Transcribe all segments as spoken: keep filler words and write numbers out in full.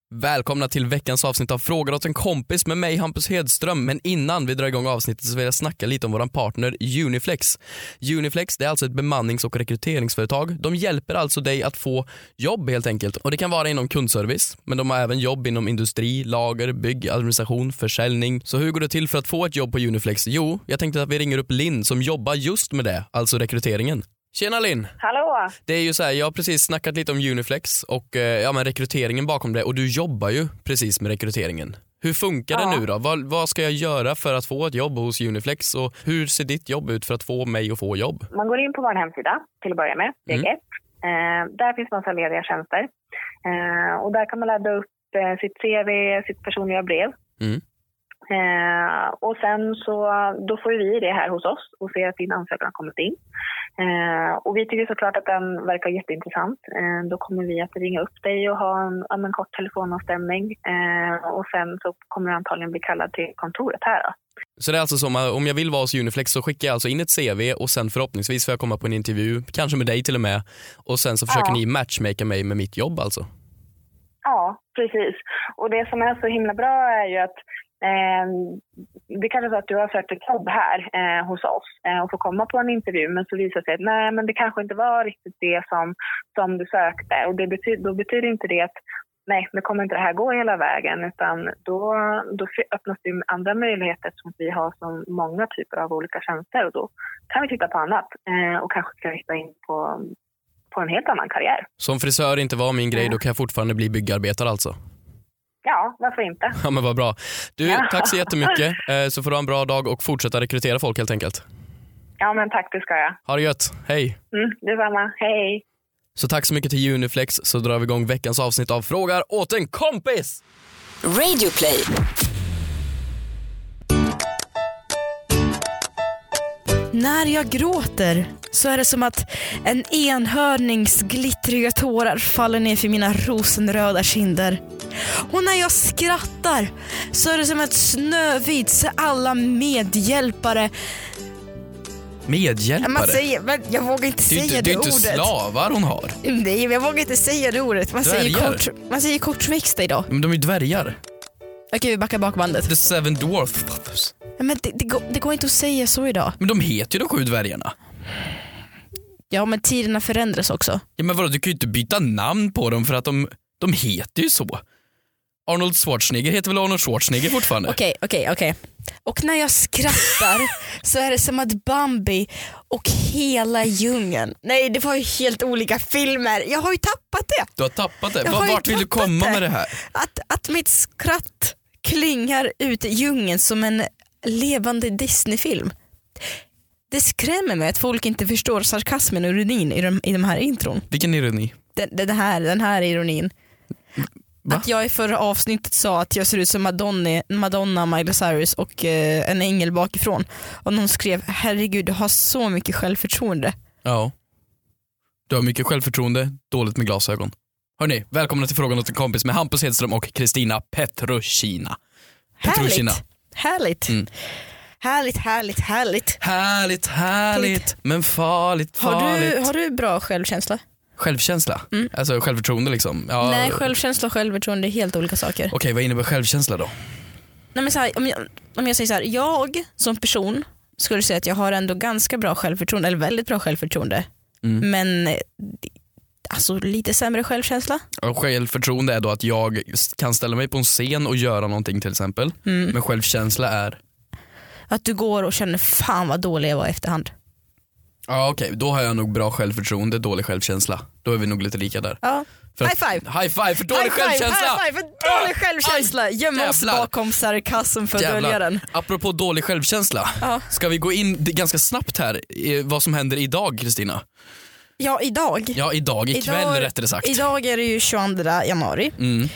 Välkomna till veckans avsnitt av Frågar åt en kompis med mig, Hampus Hedström. Men innan vi drar igång avsnittet så vill jag snacka lite om våran partner Uniflex. Uniflex, det är alltså ett bemannings- och rekryteringsföretag. De hjälper alltså dig att få jobb helt enkelt. Och det kan vara inom kundservice, men de har även jobb inom industri, lager, bygg, administration, försäljning. Så hur går det till för att få ett jobb på Uniflex? Jo, jag tänkte att vi ringer upp Linn som jobbar just med det, alltså rekryteringen. Tjena Linn! Hallå! Det är ju så här, jag har precis snackat lite om Uniflex och eh, ja, men rekryteringen bakom det, och du jobbar ju precis med rekryteringen. Hur funkar ja. det nu då? Vad, vad ska jag göra för att få ett jobb hos Uniflex, och hur ser ditt jobb ut för att få mig att få jobb? Man går in på vår hemsida till att börja med, steg ett. Mm. Eh, där finns massa lediga tjänster. Eh, och där kan man ladda upp eh, sitt C V, sitt personliga brev. Mm. Eh, och sen så då får vi det här hos oss och ser att din ansökan har kommit in. Eh, och vi tycker såklart att den verkar jätteintressant. Eh, då kommer vi att ringa upp dig och ha en, en kort telefonavstämning. Eh, och sen så kommer du antagligen bli kallad till kontoret här då. Så det är alltså som om jag vill vara hos Uniflex så skickar jag alltså in ett C V och sen förhoppningsvis får jag komma på en intervju, kanske med dig till och med. Och sen så försöker ja. ni matchmaka mig med mitt jobb alltså? Ja, precis. Och det som är så himla bra är ju att Eh, det kanske är så att du har sökt ett jobb här eh, hos oss eh, och får komma på en intervju, men så visar det sig att nej, men det kanske inte var riktigt det som, som du sökte, och det betyder, då betyder inte det att nej, det kommer inte det här gå hela vägen, utan då, då öppnas det andra möjligheter som vi har som många typer av olika tjänster, och då kan vi titta på annat eh, och kanske kan hitta in på, på en helt annan karriär. Som frisör inte var min grej, då kan jag fortfarande bli byggarbetare alltså? Ja, varför inte? Ja, men vad bra. Du, ja. tack så jättemycket. Så får du ha en bra dag och fortsätta rekrytera folk helt enkelt. Ja, men tack, det ska jag. Ha det gött. Hej. Mm, detsamma. Hej. Så tack så mycket till Uniflex, så drar vi igång veckans avsnitt av Frågar åt en kompis. Radioplay. När jag gråter så är det som att en enhörnings glittriga tårar faller ner för mina rosenröda kinder. Och när jag skrattar så är det som att Snövits alla medhjälpare Medhjälpare? Man säger, men jag vågar inte säga det, det, det ordet. Det är inte slavar hon har. Nej, jag vågar inte säga det ordet. Man dvärgar. säger, kort, man säger kortväxta idag. Men de är dvärgar. Okej, vi backar bak bandet. The Seven Dwarf Brothers. Ja, men det, det, går, det går inte att säga så idag. Men de heter ju de sju dvärgarna. Ja, men tiderna förändras också. Ja, men vadå, du kan ju inte byta namn på dem för att de, de heter ju så. Arnold Schwarzenegger heter väl Arnold Schwarzenegger fortfarande? Okej, okej, okej. Och när jag skrattar så är det som att Bambi och hela djungeln. Nej, det var ju helt olika filmer. Jag har ju tappat det. Du har tappat det? Var, vart vill du komma det. med det här? Att, att mitt skratt klingar ut i djungeln som en levande Disney-film. Det skrämmer mig att folk inte förstår sarkasmen och ironin i de, i de här intron. Vilken ironi? Den, den, här, den här ironin. Va? Att jag i förra avsnittet sa att jag ser ut som Madonna, Madonna Miley Cyrus och eh, en ängel bakifrån. Och någon skrev, herregud, du har så mycket självförtroende. Ja. Du har mycket självförtroende, dåligt med glasögon. Hörrni, välkomna till Frågan åt en kompis med Hampus Hedström och Kristina Petrushina. Petrushina. Härligt. Mm. Härligt, härligt, härligt. Härligt, härligt, men farligt, farligt. Har du, har du bra självkänsla? Självkänsla? Mm. Alltså självförtroende liksom? Ja. Nej, självkänsla och självförtroende är helt olika saker. Okej, okay, vad innebär självkänsla då? Nej, men så här, om, jag, om jag säger så här, jag som person skulle säga att jag har ändå ganska bra självförtroende, eller väldigt bra självförtroende. Mm. Men alltså lite sämre självkänsla. Och självförtroende är då att jag kan ställa mig på en scen och göra någonting till exempel. Mm. Men självkänsla är? Att du går och känner fan vad dålig jag var i efterhand. Ja, okej, okay. Då har jag nog bra självförtroende, dålig självkänsla. Då är vi nog lite lika där. Ja. För high five! High five för dålig high självkänsla! Five, high five för dålig självkänsla! Gömmer oss bakom sarkasm för att dölja den. Apropå dålig självkänsla, ja. Ska vi gå in ganska snabbt här i vad som händer idag, Kristina? Ja, idag. Ja, idag, ikväll idag, rättare sagt. Idag är det ju tjugoandra januari. Mm.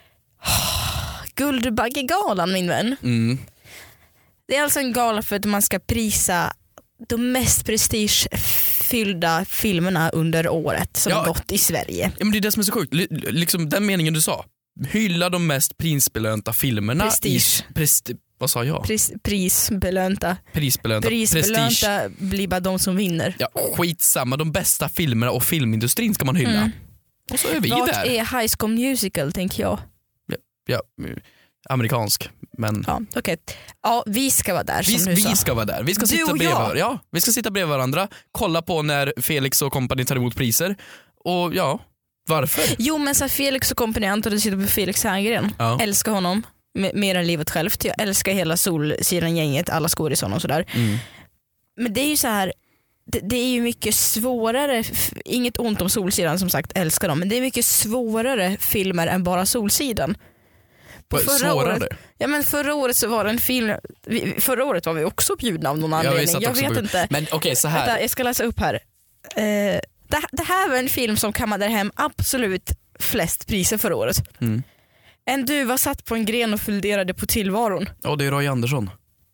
Guldbaggegalan, min vän. Mm. Det är alltså en gala för att man ska prisa de mest prestigefyllda filmerna under året som ja, gått i Sverige. Ja, men det är det som är så sjukt. L- liksom den meningen du sa. Hylla de mest prisbelönta filmerna. Prestige. I presti- vad sa jag? Pris, prisbelönta. Prisbelönta. Prisbelönta blir bara de som vinner. Ja, skitsamma. De bästa filmerna och filmindustrin ska man hylla. Mm. Och så är vi Vart där. är High School Musical, tänker jag? ja, amerikansk. Men Ja, okej. Ja, vi ska vara där som vi, du vi sa. ska vara där. Vi ska Du sitta och bredvid, jag. ja, vi ska sitta bredvid varandra, kolla på när Felix och kompani tar emot priser. Och ja, varför? Jo, men så här, Felix och kompani, jag antar att du sitter på Felix Herngren. Ja. Älskar honom m- mer än livet självt. Jag älskar hela Solsidan-gänget, alla skådisar och sådär. Mm. Men det är ju så här, det, det är ju mycket svårare, f- inget ont om Solsidan, som sagt, älskar dem, men det är mycket svårare filmer än bara Solsidan. På Vad- förra svårare? året, ja, men förra året så var det en film, vi, förra året var vi också bjudna av någon Ja, vi anledning. satt Jag också vet på- inte. Men okej, så här. Vänta, jag ska läsa upp här. Eh, det, det här var en film som kammade hem absolut flest priser förra året. Mm. En duva satt på en gren och funderade på tillvaron. Ja, det är Roy Andersson.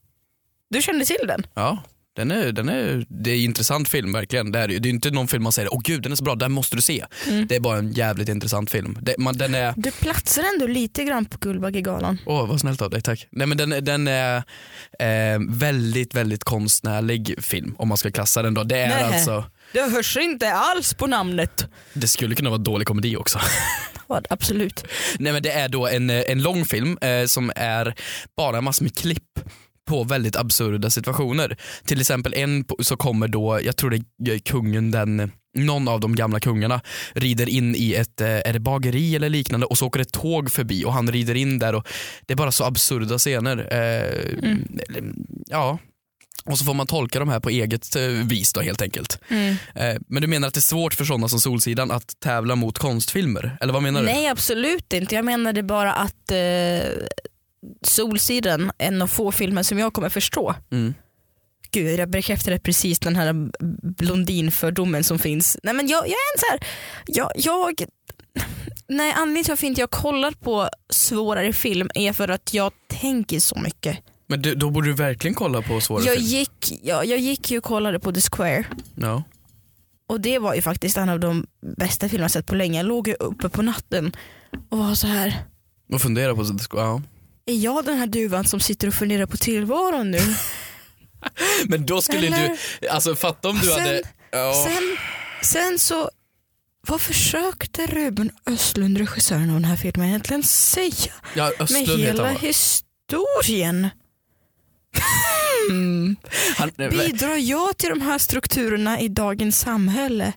Du kände till den? Ja, den är, den är, det är en intressant film verkligen. Det är, ju- det är inte någon film man säger, åh gud den är så bra, den måste du se. Mm. Det är bara en jävligt intressant film. Det, man, den är, Du platsar ändå lite grann på Guldbaggegalan. åh vad snällt av dig, tack. Nej, men den, är- den är eh, väldigt, väldigt konstnärlig film om man ska klassa den då. Det är Nej. alltså, Det hörs inte alls på namnet. det skulle kunna vara dålig komedi också. Vad, absolut. Nej, men det är då en, en lång film eh, som är bara massor med klipp på väldigt absurda situationer. Till exempel en på- så kommer då, jag tror det är kungen, den, någon av de gamla kungarna rider in i ett, eh, är det bageri eller liknande, och så åker ett tåg förbi och han rider in där och det är bara så absurda scener. Eh, Mm. Ja. Och så får man tolka de här på eget eh, vis då helt enkelt. Mm. Eh, men du menar att det är svårt för sådana som Solsidan att tävla mot konstfilmer? Eller vad menar du? Nej, absolut inte. Jag menade bara att eh, Solsidan är en av få filmer som jag kommer förstå. Mm. Gud, jag bekräftade precis den här blondinfördomen som finns. Nej, men jag, jag är en så här, jag, jag nej, anledningen till varför inte jag kollar på svårare film är för att jag tänker så mycket. Men du, då borde du verkligen kolla på svåra Jag film. gick, jag, jag gick ju och kollade på The Square. Ja. Och det var ju faktiskt en av de bästa filmer jag sett på länge. Jag låg ju uppe på natten och var så här: Och fundera på så, ja. är jag den här duvan som sitter och funderar på tillvaron nu? Men då skulle Eller- du, alltså fatta om du Sen- hade ja. Sen, sen så, vad försökte Ruben Östlund, regissören av den här filmen, egentligen säga Ja, med Östlund heter hela han va? historien? Mm. Han, eh, Bidrar jag till de här strukturerna i dagens samhälle?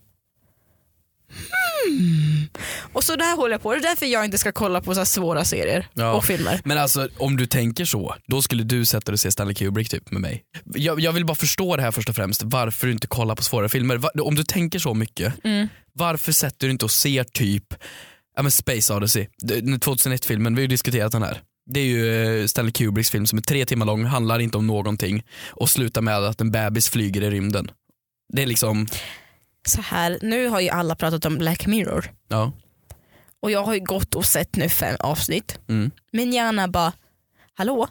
Hmm. Och så där håller jag på. Det är därför jag inte ska kolla på så här svåra serier Ja. och filmer. Men alltså om du tänker så, då skulle du sätta dig och se Stanley Kubrick typ med mig. Jag, jag vill bara förstå det här först och främst, varför du inte kollar på svåra filmer. Va, om du tänker så mycket, Mm. varför sätter du inte och ser typ ja, men Space Odyssey, den tjugohundraett-filmen, vi har ju diskuterat den här. Det är ju eh, Stanley Kubricks film som är tre timmar lång, handlar inte om någonting och slutar med att en bebis flyger i rymden. Det är liksom, Så här, nu har ju alla pratat om Black Mirror. ja. Och jag har ju gått och sett nu fem avsnitt. Mm. Min hjärna bara, hallå?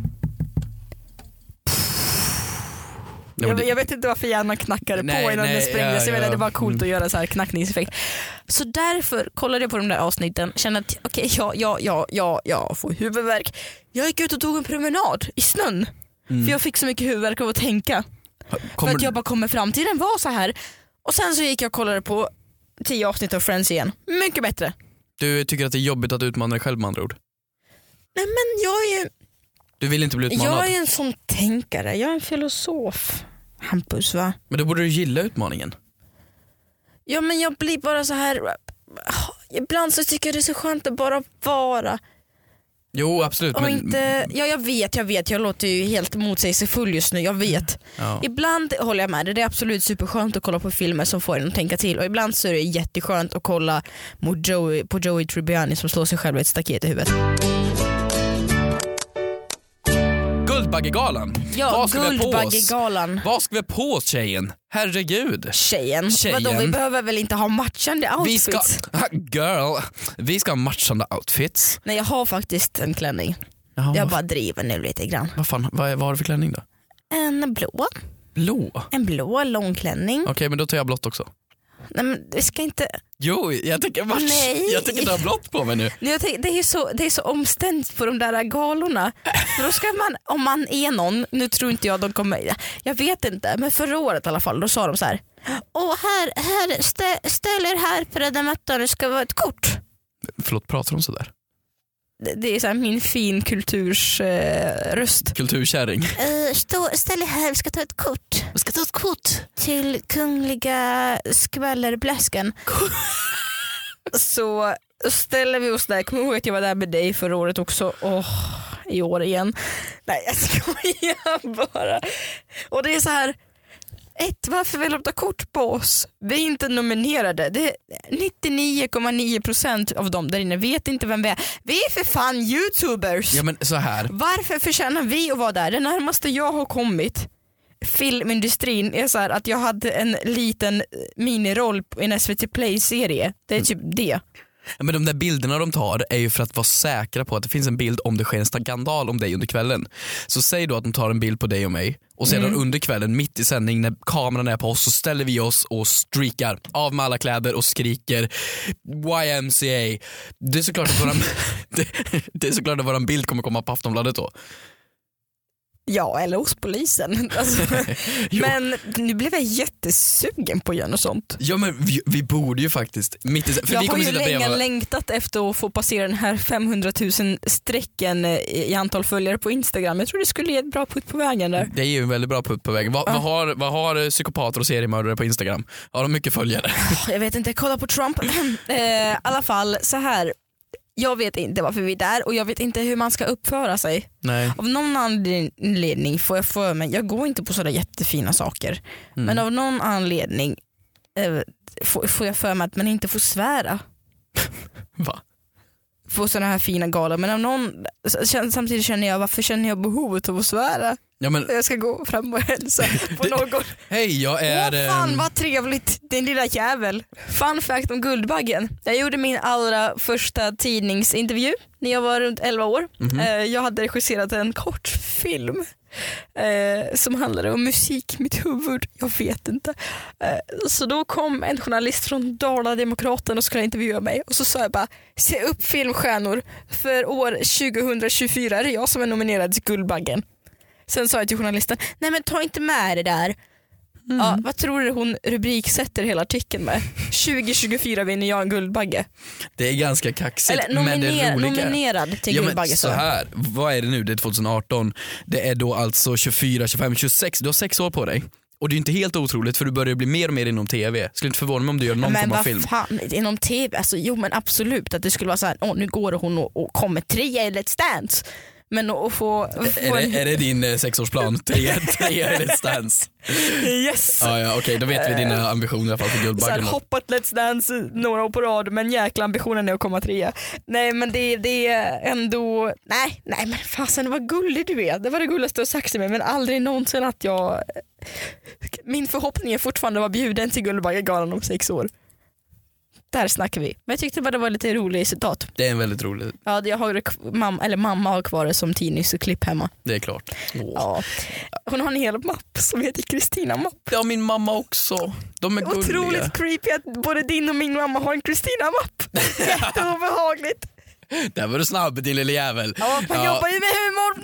Ja, men jag, det- jag vet inte varför hjärnan knackade Nej, på innan nej, den sprängdes. ja, Jag menar, ja. det var coolt Mm. att göra så här knackningseffekt. Så därför kollade jag på de där avsnitten, kände att okej, ja, ja, ja, ja, jag får huvudvärk. Jag gick ut och tog en promenad i snön. Mm. För jag fick så mycket huvudvärk av att tänka. Kommer, För att jag bara kommer framtiden var så här. Och sen så gick jag och kollade på tio avsnitt av Friends igen. Mycket bättre. du tycker att det är jobbigt att utmana dig själv med andra ord? Nej, men jag är ju Du vill inte bli utmanad? Jag är en sån tänkare, jag är en filosof. Hampus, va? Men då borde du gilla utmaningen. Ja, men jag blir bara så här. Ibland så tycker jag det är så skönt att bara vara. Jo absolut. Och Men, inte, ja, jag vet, jag vet, jag låter ju helt motsägelsefull just nu, jag vet. ja. Ibland håller jag med dig, det är absolut superskönt att kolla på filmer som får en att tänka till. Och ibland så är det jätteskönt att kolla mot Joey, på Joey Tribbiani som slår sig själv i ett staket i huvudet. Guldbaggegalan. Ja, Vad ska vi ha på oss? Guldbaggegalan. Vad ska vi ha på oss tjejen? Herregud. Tjejen. Tjejen. Vadå, vi behöver väl inte ha matchande Vi outfits? ska, girl, vi ska ha matchande outfits. Nej, jag har faktiskt en klänning. Jaha, Jag vad, bara driver nu lite grann. vad fan, vad, är, vad har du för klänning då? En blå. Blå? Okej, En blå långklänning. men då tar jag blått också. Nej, men det ska inte... Jo, jag tänker match. Nej. Jag tänker ta blått på mig nu. Nej, jag tänker, det, är så, det är så omständigt på de där galorna. För då ska man, om man är någon, nu tror inte jag de kommer, jag vet inte, men förra året i alla fall, då sa de så här: åh, här, här stä, ställ er här på röda mattan, det ska vara ett kort. Förlåt, pratar de sådär? det är så här min fin kulturs eh, röst. Kulturkärring. Uh, stå, ställ dig här, vi ska ta ett kort. Vi ska ta ett kort. Till kungliga skvallerbläsken. Så ställer vi oss där. Kommer ihåg att jag var där med dig förra året också. Åh, i år igen. Nej, jag skojar bara. Och det är så här. Ett, varför vill de ta kort på oss? Vi är inte nominerade. Det är nittionio komma nio procent av dem där inne vet inte vem vi är. Vi är för fan YouTubers. Ja, men så här. Varför förtjänar vi att vara där? Det närmaste jag har kommit filmindustrin är så här att jag hade en liten miniroll i en S V T Play-serie. Det är typ det. Ja, men de där bilderna de tar är ju för att vara säkra på att det finns en bild om det sker en skandal om dig under kvällen. Så säg då att de tar en bild på dig och mig och sedan mm. under kvällen mitt i sändning när kameran är på oss så ställer vi oss och streakar av med alla kläder och skriker Y M C A. Det är såklart att våran, det, det är såklart att våran bild kommer komma på Aftonbladet då. Ja, eller hos polisen. Alltså, men nu blev jag jättesugen på att göra något sånt. Ja, men vi, vi borde ju faktiskt. Mitt i, för jag vi har ju länge breva... längtat efter att få passera den här femhundratusen strecken i antal följare på Instagram. Jag tror det skulle ge ett bra putt på vägen där. Det är ju en väldigt bra putt på vägen. Va, ja. vad, har, vad har psykopater och seriemördare på Instagram? Har de mycket följare? Jag vet inte, kolla på Trump. eh, I alla fall så här. Jag vet inte varför vi är där och jag vet inte hur man ska uppföra sig. Nej. Av någon anledning får jag för mig, jag går inte på sådana jättefina saker. Mm. Men av någon anledning eh, får, får jag för mig att man inte får svära. Va? På sådana här fina galor. Men av någon, samtidigt känner jag, varför känner jag behovet av att svära? Ja, men... Jag ska gå fram och hälsa på det... någon. Hej, jag är... Åh fan vad trevligt, din lilla jävel. Fun fact om Guldbaggen. Jag gjorde min allra första tidningsintervju när jag var runt elva år. Mm-hmm. Jag hade regisserat en kortfilm eh, som handlade om musik, mitt huvud, jag vet inte. Eh, så då kom en journalist från Dala-Demokraten och skulle intervjua mig. Och så sa jag bara, se upp filmstjärnor, för år tjugohundratjugofyra är det jag som är nominerad till Guldbaggen. Sen sa jag till journalisten, nej men ta inte med det där. Mm. Ja, vad tror du hon rubriksätter hela artikeln med? tjugo tjugofyra vinner jag en Guldbagge. Det är ganska kaxigt. Eller nominer- men det roliga... nominerad till ja, Guldbagge. Men så här, vad är det nu? Det är tjugoarton. Det är då alltså tjugofyra, tjugofem, tjugosex. Du har sex år på dig. Och det är inte helt otroligt för du börjar bli mer och mer inom tv. Skulle inte förvåna mig om du gör någon men form av film. Fan, inom tv, alltså, jo men absolut att det skulle vara så här, åh, nu går hon och, och kommer trea i Let's Dance. Men att få, få är, det, är det din eh, sexårsplan? Tre, tre i Let's Dance? Yes. Ah, ja, okej, okay, då vet vi dina ambitioner i alla fall för Guldbaggen. Så hoppat Let's Dance några år på rad, men jäkla ambitionen är att komma trea. Nej men det, det är ändå, nej, nej men fasen vad gullig du är. Det var det gulligaste att sagt till mig, men aldrig någonsin att jag, min förhoppning är fortfarande att vara bjuden till Guldbaggegalan om sex år. Där snackar vi. Men jag tyckte bara det var lite roligt citat. Det är en väldigt rolig. Ja, jag har mamma, eller mamma har kvar det som tidningsklipp hemma. Det är klart. Oh. Ja. Hon har en hel mapp som heter Kristina mapp. Ja, min mamma också. De är gulliga. Otroligt creepy att både din och min mamma har en Kristina mapp. Jätteobehagligt. Där var du snabb, din lilla jävel. Ja, man ja. jobbar ju med humor.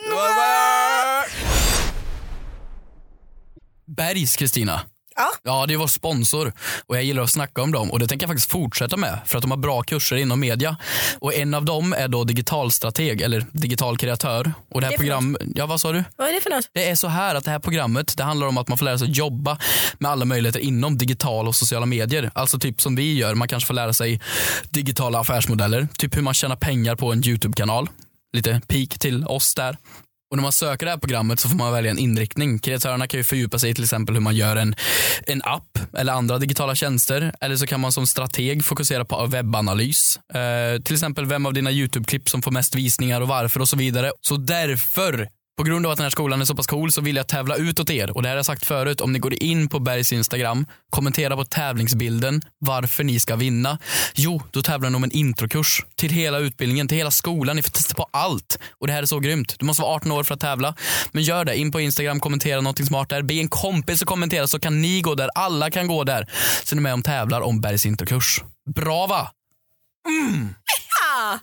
Bergs Kristina. Ja. ja, det är vår sponsor och jag gillar att snacka om dem och det tänker jag faktiskt fortsätta med för att de har bra kurser inom media och en av dem är då digitalstrateg eller digital kreatör och det här program, ja vad sa du? Vad är det för något? Det är så här att det här programmet, det handlar om att man får lära sig jobba med alla möjligheter inom digital och sociala medier, alltså typ som vi gör, man kanske får lära sig digitala affärsmodeller, typ hur man tjänar pengar på en YouTube-kanal, lite peak till oss där. Och när man söker det här programmet så får man välja en inriktning. Kreatörerna kan ju fördjupa sig i till exempel hur man gör en, en app eller andra digitala tjänster. Eller så kan man som strateg fokusera på webbanalys. Eh, till exempel vem av dina YouTube-klipp som får mest visningar och varför och så vidare. Så därför, på grund av att den här skolan är så pass cool så vill jag tävla ut åt er. Och det här har jag sagt förut, om ni går in på Bergs Instagram, kommentera på tävlingsbilden varför ni ska vinna. Jo, då tävlar ni om en introkurs till hela utbildningen, till hela skolan. Ni får testa på allt. Och det här är så grymt. Du måste vara arton år för att tävla. Men gör det, in på Instagram, kommentera någonting smart där. Be en kompis att kommentera så kan ni gå där. Alla kan gå där. Så ni är med om tävlar om Bergs introkurs. Bra va? Mm. Ja!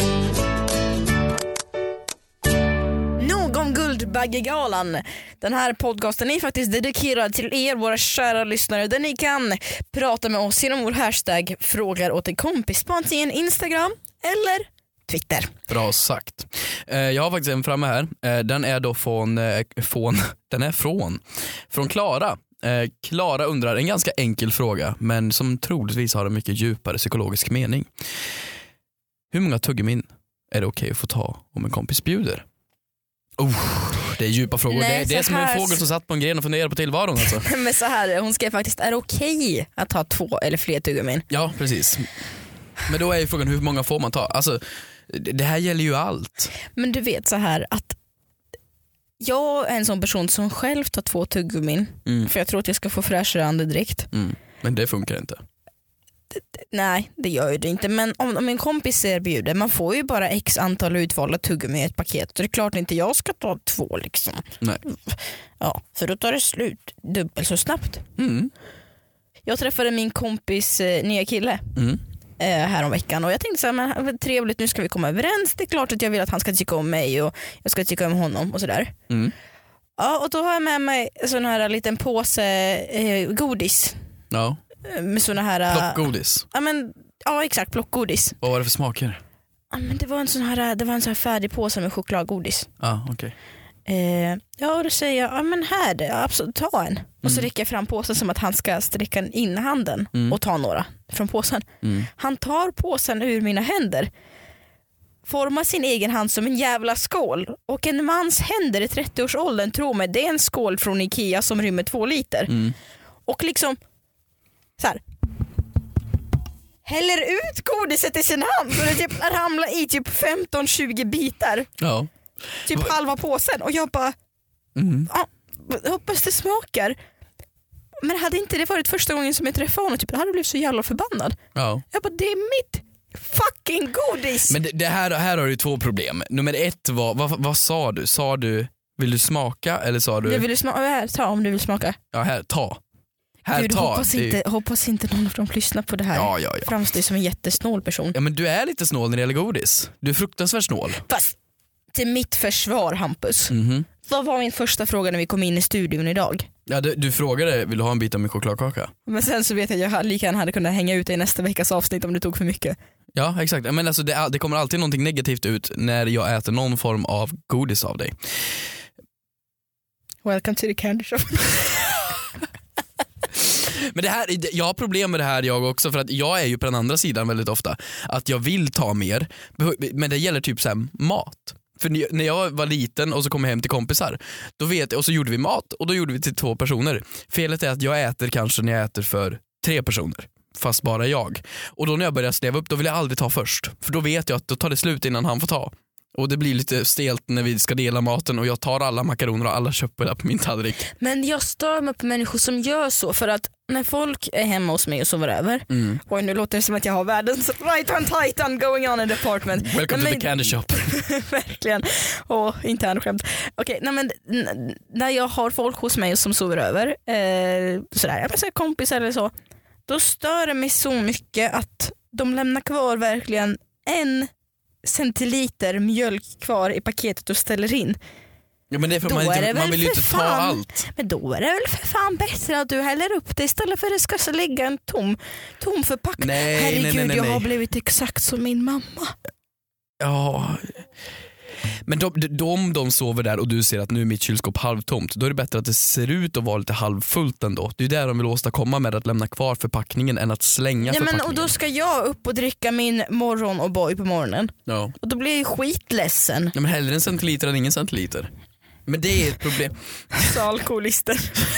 Om Guldbaggegalan. Den här podcasten är faktiskt dedikerad till er, våra kära lyssnare, där ni kan prata med oss genom vår hashtag frågar åt en kompis på antingen Instagram eller Twitter. Bra sagt. Eh, jag har faktiskt en framme här. Eh, den är då från, eh, från den är från från Klara. Eh, Klara undrar en ganska enkel fråga, men som troligtvis har en mycket djupare psykologisk mening. Hur många tuggummin är det okej att få ta om en kompis bjuder? Oh, det är djupa frågor. Nej, det, det är som här... en fågel som satt på en gren och funderade på tillvaron alltså. Men så här, hon skrev faktiskt, är det okej att ta två eller fler tuggummin? Ja, precis. Men då är ju frågan, hur många får man ta? Alltså, det, det här gäller ju allt. Men du vet så här att jag är en sån person som själv tar två tuggummin mm. för jag tror att jag ska få fräschare andedräkt. Mm. Men det funkar inte. Nej, det gör ju det inte. Men om, om en kompis erbjuder, man får ju bara x antal utvalda tuggummi i ett paket. Så det är klart inte jag ska ta två liksom. Nej. Ja, för då tar det slut dubbelt så snabbt. Mm. Jag träffade min kompis eh, nya kille mm. eh, här om veckan. Och jag tänkte så här, men trevligt, nu ska vi komma överens. Det är klart att jag vill att han ska tycka om mig och jag ska tycka om honom och sådär. Mm. Ja, och då har jag med mig sån här liten påse eh, godis. Ja. Med såna här plockgodis. Ja men ja exakt, plockgodis. Vad var det för smaker? Ja men det var en sån här det var en sån här färdig påse med chokladgodis. Ja, okej. Okay. Eh, ja och då säger jag, ja men här det, absolut ta en. Mm. Och så räcker jag fram påsen som att han ska sträcka in handen mm. och ta några från påsen. Mm. Han tar påsen ur mina händer. Formar sin egen hand som en jävla skål. Och en mans händer i trettio-årsåldern, tror mig, det är en skål från Ikea som rymmer två liter. Mm. Och liksom så här, häller ut godiset i sin hand så det typ ramlar i typ femton tjugo bitar. Ja. Typ Va? halva påsen. Och jag bara mm. ja, hoppas det smakar. Men hade inte det varit första gången som jag träffade honom, typ, jag hade blivit så jävla förbannad. Ja. Jag bara, det är mitt fucking godis. Men det, det här, här har du två problem. Nummer ett var, vad, vad sa du? Sa du, vill du smaka eller sa du? Jag vill smaka, här, ta om du vill smaka. Ja, här, ta. Här, Gud, ta. Hoppas, det... inte, hoppas inte någon av dem lyssnar på det här. Ja, ja, ja. Framstår som en jättesnål person. Ja, men du är lite snål när det gäller godis. Du är fruktansvärt snål. Fast till mitt försvar, Hampus. Mm-hmm. Vad var min första fråga när vi kom in i studion idag? Ja, du, du frågade, vill du ha en bit av min chokladkaka? Men sen så vet jag att jag lika gärna hade kunnat hänga ut i nästa veckas avsnitt om det tog för mycket. Ja, exakt. Men alltså, det, det kommer alltid någonting negativt ut när jag äter någon form av godis av dig. Welcome to the candy shop. Men det här, jag har problem med det här jag också, för att jag är ju på den andra sidan väldigt ofta. Att jag vill ta mer, men det gäller typ så här, mat. För när jag var liten och så kom jag hem till kompisar, då vet jag, och så gjorde vi mat och då gjorde vi till två personer. Felet är att jag äter kanske när jag äter för tre personer, fast bara jag. Och då när jag börjar sleva upp, då vill jag aldrig ta först. För då vet jag att då tar det slut innan han får ta. Och det blir lite stelt när vi ska dela maten och jag tar alla makaroner och alla köttbullar på min tallrik. Men jag stör mig på människor som gör så, för att när folk är hemma hos mig och sover över, mm. och nu låter det som att jag har världens right hand titan going on in the apartment. Welcome nej, to the candy shop. Verkligen. Och intern skämt. Okej, nej, men n- när jag har folk hos mig som sover över, eh, sådär, jag säga kompis eller så, då stör det mig så mycket att de lämnar kvar verkligen en centiliter mjölk kvar i paketet och ställer in. Ja, men det är för man, inte, man vill ju inte ta allt. Men då är det väl för fan bättre att du häller upp det istället för att det ska lägga en tom, tom förpackning. Nej, Herregud, nej, nej, nej, jag nej. har blivit exakt som min mamma. Ja. Men då, då, om de sover där och du ser att nu är mitt kylskåp halvtomt, då är det bättre att det ser ut att vara lite halvfullt ändå. Det är där de vill åstadkomma med att lämna kvar förpackningen än att slänga Nej, förpackningen. Men, och då ska jag upp och dricka min morgon och boy på morgonen. Ja. Och då blir jag skitledsen. Ja, men hellre en centiliter än ingen centiliter. Men det är ett problem. Så alkoholister.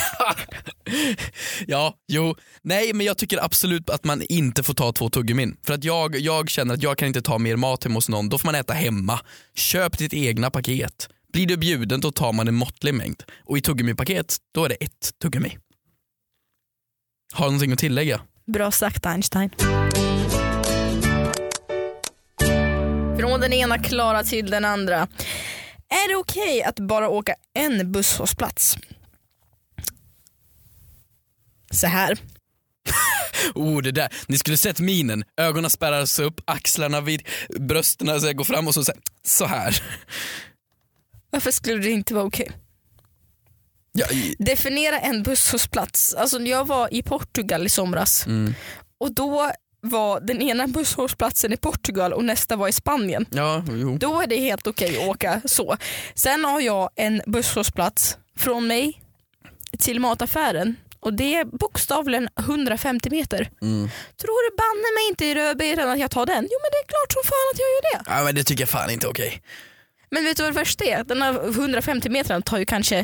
Ja, jo. Nej, men jag tycker absolut att man inte får ta två tuggummin. För att jag, jag känner att jag kan inte ta mer mat hemma hos någon. Då får man äta hemma. Köp ditt egna paket. Blir du bjuden, då tar man en måttlig mängd. Och i tuggummi-paket, då är det ett tuggummi. Har du någonting att tillägga? Bra sagt, Einstein. Från den ena Klara till den andra. Är det okej okay att bara åka en busshållplats? Så här. Oh, det där. Ni skulle sett minen. Ögonen spärras upp, axlarna vid brösten så jag går fram och så så, så här. Varför skulle det inte vara okej? Okay? Ja, i... Definiera en busshållplats. Alltså jag var i Portugal i somras. Mm. Och då var den ena busshållplatsen i Portugal och nästa var i Spanien. Ja, jo. Då är det helt okej att åka så. Sen har jag en busshållplats från mig till mataffären och det är bokstavligen hundrafemtio meter. Mm. Tror du banne mig inte i rödbetan att jag tar den? Jo, men det är klart som fan att jag gör det. Ja, men det tycker jag fan inte okej. Men vet du vad det värsta är? Den här hundrafemtio metrarna tar ju kanske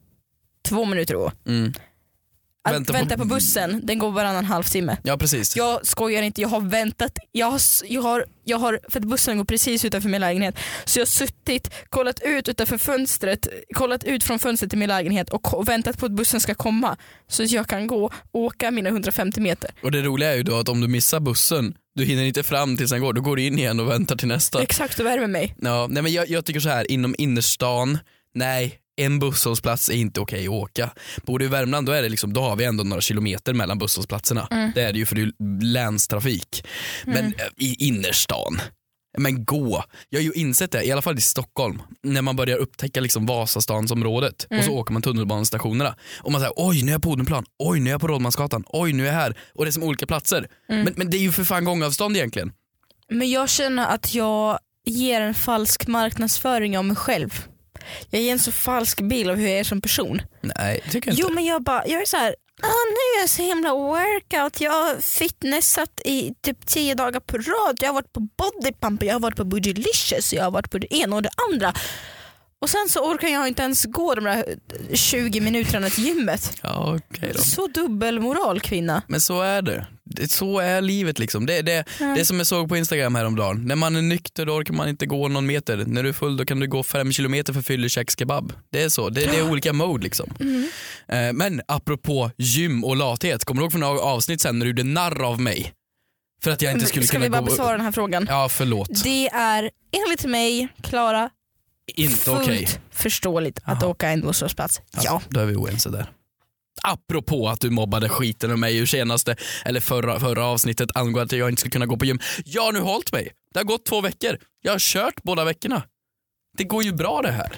två minuter då. Mm. Att Vänta vänta på- på... bussen, den går varannan halvtimme. Ja, precis. Jag skojar inte, jag har väntat. Jag har, jag har, jag har, för att bussen går precis utanför min lägenhet. Så jag har suttit, kollat ut utanför fönstret, kollat ut från fönstret till min lägenhet och ko- väntat på att bussen ska komma. Så att jag kan gå och åka mina hundrafemtio meter. Och det roliga är ju då att om du missar bussen, du hinner inte fram tills den går, då går du in igen och väntar till nästa. Exakt, och värmer mig. Ja, nej men jag, jag tycker så här, inom innerstan, nej, en busshållplats är inte okej att åka. Bor du i Värmland, då är det liksom, då har vi ändå några kilometer mellan busshållplatserna. Mm. Det är det ju för det är länstrafik. Men mm. i innerstan, men gå. Jag har ju insett det, i alla fall i Stockholm, när man börjar upptäcka liksom Vasastansområdet mm. och så åker man tunnelbanestationerna och man säger oj, nu är jag på Odenplan, oj, nu är jag på Rådmansgatan, oj, nu är jag här. Och det är som olika platser. Mm. Men, men det är ju för fan gångavstånd egentligen. Men jag känner att jag ger en falsk marknadsföring av mig själv. Jag ger en så falsk bild av hur jag är som person. Nej, det tycker jag inte. Jo, men jag bara, jag är så här, ah, nu är jag så himla workout. Jag har fitnessat i typ tio dagar på rad. Jag har varit på bodypump, jag har varit på Bodylicious, jag har varit på det ena och det andra. Och sen så orkar jag inte ens gå de där tjugo minuterna till gymmet. Ja, okay då. Så dubbelmoral, kvinna. Men så är det. det så är livet liksom. Det, det, mm. det som jag såg på Instagram häromdagen. När man är nykter då orkar man inte gå någon meter. När du är full då kan du gå fem kilometer för fyllekäkskebab. Det är så. Det, det är olika mode liksom. Mm. Eh, men apropå gym och lathet. Kommer du ihåg från några avsnitt sen när du gjorde narr av mig? För att jag inte skulle Ska kunna vi bara gå... besvara den här frågan? Ja, förlåt. Det är enligt mig, Klara, inte fullt okej. Förståeligt att Aha. åka en busshållplats. Ja. ja. Då är vi oense där. Apropå att du mobbade skiten av mig i senaste eller förra, förra avsnittet angående att jag inte skulle kunna gå på gym. Jag har nu hållit mig. Det har gått två veckor. Jag har kört båda veckorna. Det går ju bra det här.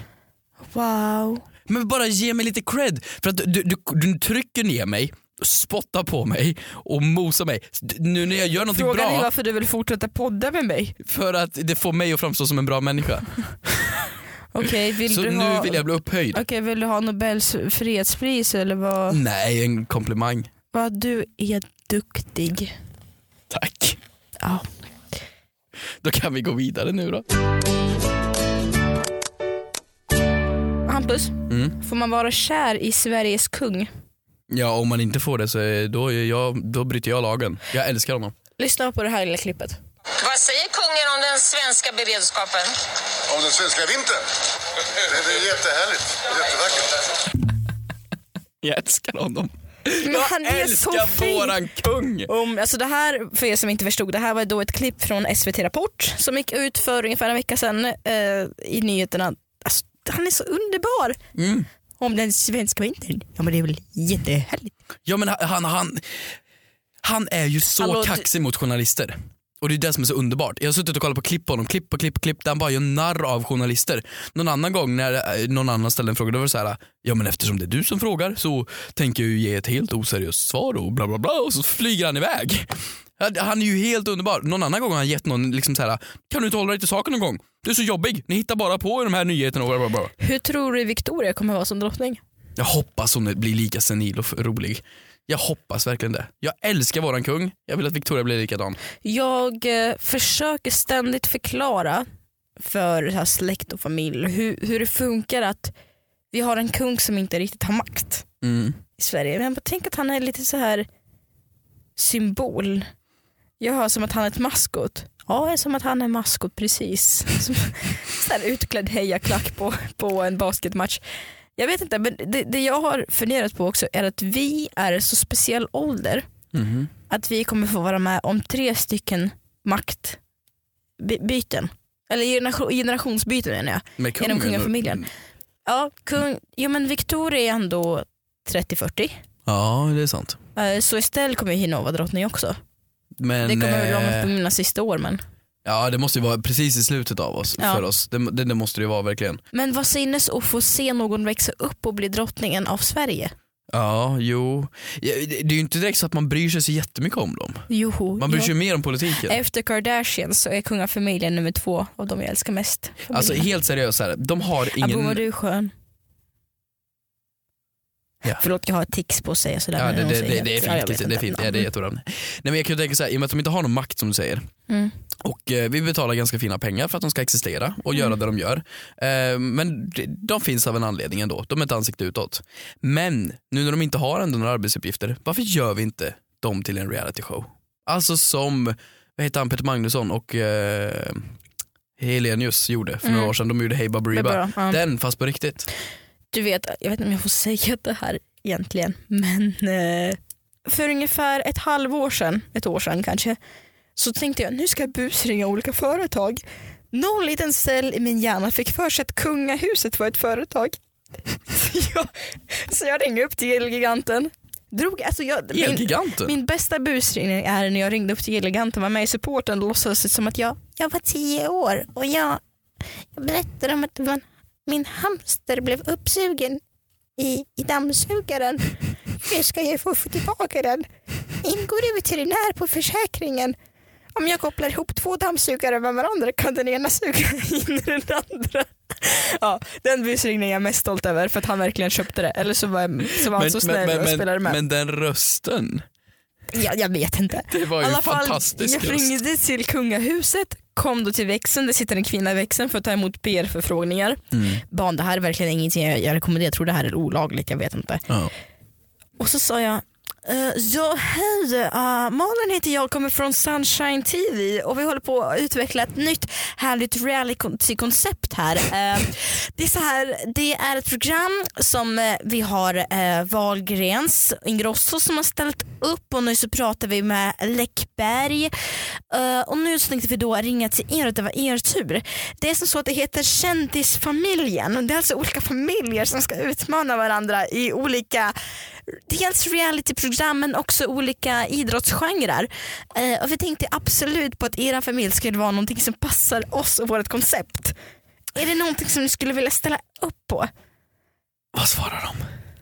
Wow. Men bara ge mig lite cred. För att du, du, du trycker ner mig, spottar på mig och mosar mig. Nu när jag gör någonting Frågan bra. Frågan är varför du vill fortsätta podda med mig. För att det får mig att framstå som en bra människa. Okay, vill så du nu ha... vill jag bli upphöjd. Okej, okay, vill du ha Nobels fredspris eller vad? Nej, en komplimang. Vad du är duktig. Tack. Ja. Då kan vi gå vidare nu då. Hampus, mm. får man vara kär i Sveriges kung? Ja, om man inte får det så är, då, är jag, då bryter jag lagen. Jag älskar honom. Lyssna på det här lilla klippet. Vad säger kungen om den svenska beredskapen? Om den svenska vintern? Det är jättehärligt, jättevackert. Jag älskar honom. Men jag han är älskar så fin. våran kung. Um, alltså det här, för er som inte förstod, det här var då ett klipp från S V T Rapport som gick ut för ungefär en vecka sedan eh, i nyheterna. Alltså, han är så underbar. Mm. Om den svenska vintern. Ja, men det är väl jättehärligt. Ja, men han, han, han är ju så Hallå, kaxig mot journalister. Och det är det som är så underbart. Jag har suttit och kollat på klipp på honom, klipp på klipp på klipp där han bara gör narr av journalister. Någon annan gång när någon annan ställde en fråga, då var det så här: ja men eftersom det är du som frågar så tänker jag ju ge ett helt oseriöst svar och bla bla bla, och så flyger han iväg. Han är ju helt underbar. Någon annan gång har han gett någon liksom så här: kan du inte hålla dig till saken någon gång? Du är så jobbig, ni hittar bara på de här nyheterna och bla bla bla. Hur tror du Victoria kommer vara som drottning? Jag hoppas hon blir lika senil och rolig. Jag hoppas verkligen det. Jag älskar våran kung. Jag vill att Victoria blir likadan. Jag eh, försöker ständigt förklara för så här släkt och familj hur, hur det funkar att vi har en kung som inte riktigt har makt mm. i Sverige. Men jag tänk att han är lite så här symbol. Jag hör som att han är ett maskot. Ja, som att han är maskot precis. Som så här utklädd hejaklack på, på en basketmatch. Jag vet inte, men det, det jag har funderat på också är att vi är så speciell ålder mm. att vi kommer få vara med om tre stycken maktbyten. Eller generation, generationsbyten menar jag. Med kungen, genom kungafamiljen. Ja, kung, ja, men Victoria är ändå trettio fyrtio. Ja, det är sant. Så Estelle kommer ju hinna vara drottning också. Men, det kommer väl eh, långt på mina sista år, men... Ja, det måste ju vara precis i slutet av oss, ja. för oss. Det, det, det måste det ju vara verkligen. Men vad sinnes att få se någon växa upp och bli drottningen av Sverige? Ja, jo. Det är ju inte direkt så att man bryr sig så jättemycket om dem. Jo, Man bryr sig jo. mer om politiken. Efter Kardashian så är kungafamiljen nummer två av de jag älskar mest. Alltså helt seriöst här, de har ingen... Abo, var du skön? Ja. Förlåt, jag har tics på att säga sådär. Ja, det, det, det, det är Ja, jag fint, vet det är inte. fint. Ja, det är jättebra. Nej, men jag kan ju tänka så här, i och med att de inte har någon makt som du säger. Mm. Och eh, vi betalar ganska fina pengar för att de ska existera och göra Mm. det de gör. Eh, men de, de finns av en anledning ändå. De är ett ansikte utåt. Men nu när de inte har ändå några arbetsuppgifter, varför gör vi inte dem till en reality show? Alltså som, vad heter han, Peter Magnusson och eh, Helenius gjorde för Mm. några år sedan. De gjorde Hey Baberiba. Bra, ja. Den fast på riktigt. Du vet, jag vet inte om jag får säga det här egentligen, men eh, för ungefär ett halvår sedan, ett år sedan kanske, så tänkte jag, nu ska jag busringa olika företag. Någon liten cell i min hjärna fick för sig att kungahuset var ett företag. Så jag, så jag ringde upp till Elgiganten. Drog, alltså jag, min, Elgiganten? min bästa busringning är när jag ringde upp till Elgiganten, var med i supporten och låtsades som att jag, jag var tio år och jag, jag berättade om att det var, min hamster blev uppsugen i, i dammsugaren. Hur ska jag få, få tillbaka den? Ingår det veterinär på försäkringen? Om jag kopplar ihop två dammsugare med varandra kan den ena suga in i den andra. Ja, den busringningen är jag mest stolt över för att han verkligen köpte det. Eller så var, jag, så var han så snäll men, och spelade med. Men den rösten, Ja, jag vet inte. det var I ju alla fall, fantastisk jag röst. ringde till kungahuset, kom då till växeln, det sitter en kvinna i växeln för att ta emot P R-förfrågningar. Mm. Barn, det här är verkligen ingenting jag, jag rekommenderar, jag tror det här är olagligt, jag vet inte. Ja. Och så sa jag, Uh, ja, hej, uh, Malin heter jag, kommer från Sunshine T V och vi håller på att utveckla ett nytt härligt reality-koncept här. Uh, det är så här, det är ett program som uh, vi har uh, Wahlgrens Ingrosso som har ställt upp och nu så pratar vi med Läckberg uh, och nu så tänkte vi då ringa till er och det var er tur. Det är som så att det heter Kändisfamiljen och det är alltså olika familjer som ska utmana varandra i olika dels realityprogram men också olika idrottsgenrer. Eh, och vi tänkte absolut på att era familj skulle vara någonting som passar oss och vårt koncept. Är det någonting som ni skulle vilja ställa upp på? Vad svarar de?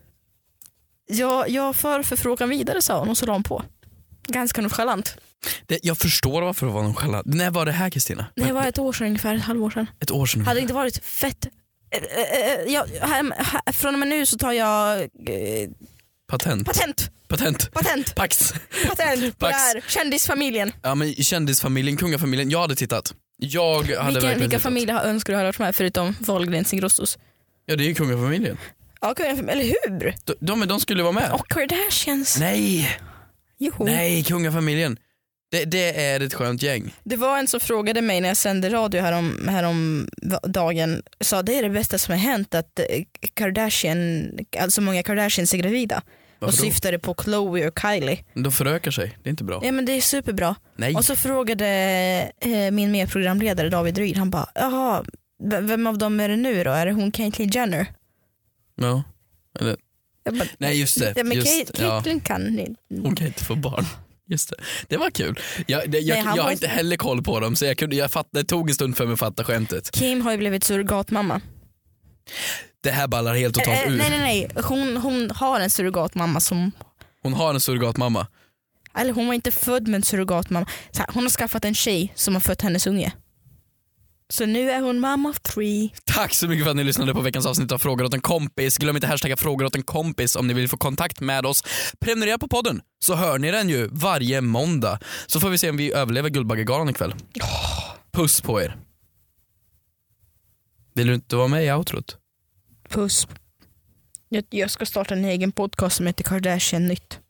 Ja, jag för förfrågan vidare, sa hon och så la hon på. Ganska nonchalant. Det, jag förstår varför det var nonchalant. När var det här, Kristina? Det var ett år sedan ungefär, ett halvår sedan. Ett år sedan. Hade det inte varit fett... Eh, eh, jag, här, här, från och med nu så tar jag... Eh, Patent. patent. Patent. Patent. Pax. Patent på det Pax. här. Kändisfamiljen. Ja, men kändisfamiljen, kungafamiljen, jag hade tittat. Jag hade Vilka, verkligen vilka tittat. familjer har önskar du ha varit med förutom Wahlgrens Ingrossos? Ja, det är ju kungafamiljen. Ja, kungafamiljen, eller hur? De, de, de skulle vara med. Och Kardashians. Nej, Jo. nej, kungafamiljen. Det, det är ett skönt gäng. Det var en som frågade mig när jag sände radio härom, härom dagen. Sa det är det bästa som har hänt att Kardashian, alltså många Kardashians är gravida. Varför och då? syftade på Chloe och Kylie. De förökar sig, det är inte bra. Ja, men det är superbra. Nej. Och så frågade eh, min medprogramledare David Ryd, han bara, jaha, v- vem av dem är det nu då? Är det hon Caitlyn Jenner? Ja, eller, Jag bara, nej just det. ja, men just, Kate- ja. Caitlyn kan ni. Hon kan inte få barn. Just det. Det var kul. Jag, det, jag, Nej, han jag har var- inte heller koll på dem så jag kunde, jag fatt, det tog en stund för mig att fatta skämtet. Kim har ju blivit surrogatmamma. Det här ballar helt totalt Eh, ur. nej nej nej, hon, hon har en surrogatmamma som, Hon har en surrogatmamma. eller hon var inte född med en surrogatmamma. Så här, hon har skaffat en tjej som har fött hennes unge. Så nu är hon mamma of three. Tack så mycket för att ni lyssnade på veckans avsnitt av Frågor åt en kompis. Glöm inte hashtagga Frågor åt en kompis om ni vill få kontakt med oss. Prenumerera på podden så hör ni den ju varje måndag. Så får vi se om vi överlever Guldbaggegalan ikväll. Puss på er. Vill du inte vara med i outrot? Puss. Jag, jag ska starta en egen podcast som heter Kardashian Nytt.